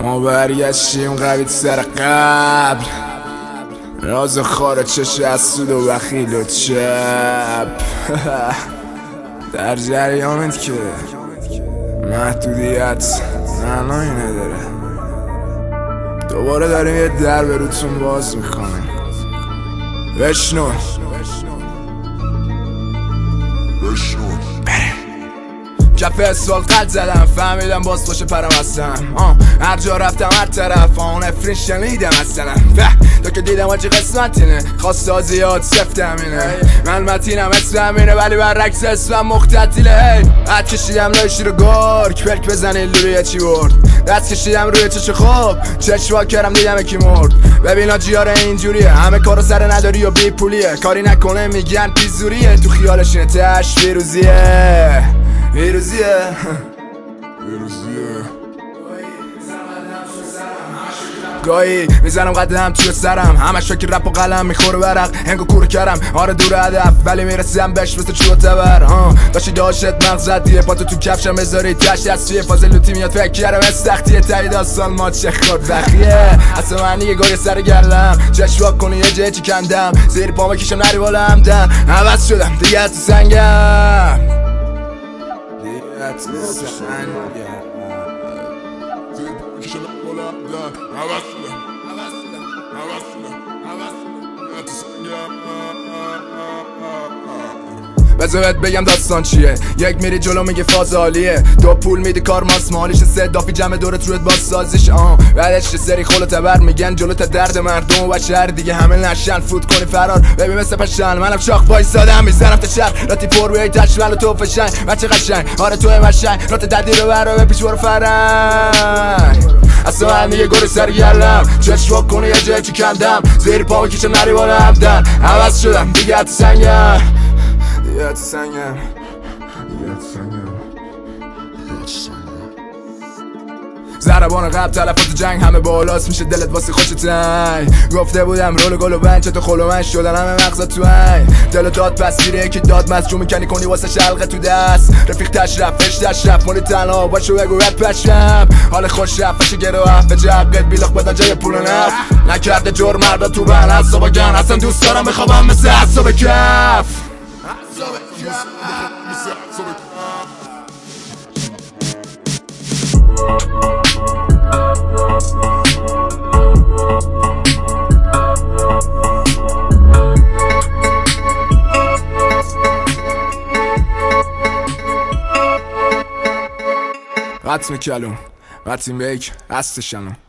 ما برگشتیم قوی سر قبل، راز خاره چش از سود و بخیل و چپ. در جریانت که محدودیت معنایی نداره. دوباره داریم یه در به روتون باز میکنیم. بشنو کف اسفال قلب زدم، فهمیدم باز خوش پرم هستم. هر جا رفتم هر طرف اون افرین شنیدم اصلا. تا که دیدم آجی قسمت اینه، خواستا زیاد سفتم اینه. من متینم اسمم اینه ولی برعکس اسمم مختطیله. حد کشیدم لای شیر گرگ، پلک بزنی لوری چی برد. دست کشیدم روی چش خوب، چشوا کردم دیدم کی مرد. ببین آجیاره اینجوریه، همه کارو سر نداری و بی پولیه. کاری نکنه میگن پیزوریه، تو خیالش اینه تش ویروزیه. گاهی میزنم قدم توی سرم، همش فکر رپ و قلم میخوره برق. هنگو کور کردم آره دور هدف، ولی میرسیم بهش مثل چوب تبر. داشتی داشت مغزدیه، پاتو تو کفشم بذاری تشت از توی فاز لوتی میاد فکر کردم استختیه. تایی داستان ما چه خود بخیه، اصلا من یه گاهی سر گردم. چشوا کنی یه جه چی کندم، زیر پا مکیشم نری بالا همدن. عوض شدم دیگه تو سنگم، بذارت بگم داستان چیه. یک میری جلو میگه فاز عالیه، دو پول میدی کار ماس مالیش. صدافی جمع دورت روت باز سازیش. بعدش یه سری خلو تبر میگن جلو تا درد مردم و بشر دیگه همه نشن. فوت کنی فرار ببین مثل پشن، منم شاخ بایستادم میزنم تا شهر. راتی پر بیایی تشمل و تو فشنگ بچه قشنگ. آره توی مشنگ رات ددی رو برو بپیش برو فرنگ. اصلا من دیگه گل سر گلم، چشوا کنی یه جه چی کندم. زیر پا بکیشم نری بالا همدن. عوض شدم دیگه تو سنگم، دیگه تو سنگم. ضربان قبل تلفات جنگ همه بالاست، میشه دلت واسه خوش تنگ. گفته بودم رول گل و بند چه تو خلو من شدن همه مغزت تو هنگ. دل داد پس گیره یکی داد مست جو میکنی کنی واسه شلقه تو دست. رفیق تشرف فش تشرف مولی تنها باشو بگو رد پشم. حال خوش رفت فش گروه به جقت بیلخ بدن جای پول و نف. نکرده جور مردا تو بن حسابا گن، اصلا دوست دارم بخوابم مثل حساب کف. قطم کلون قطیم بیک هستشنو.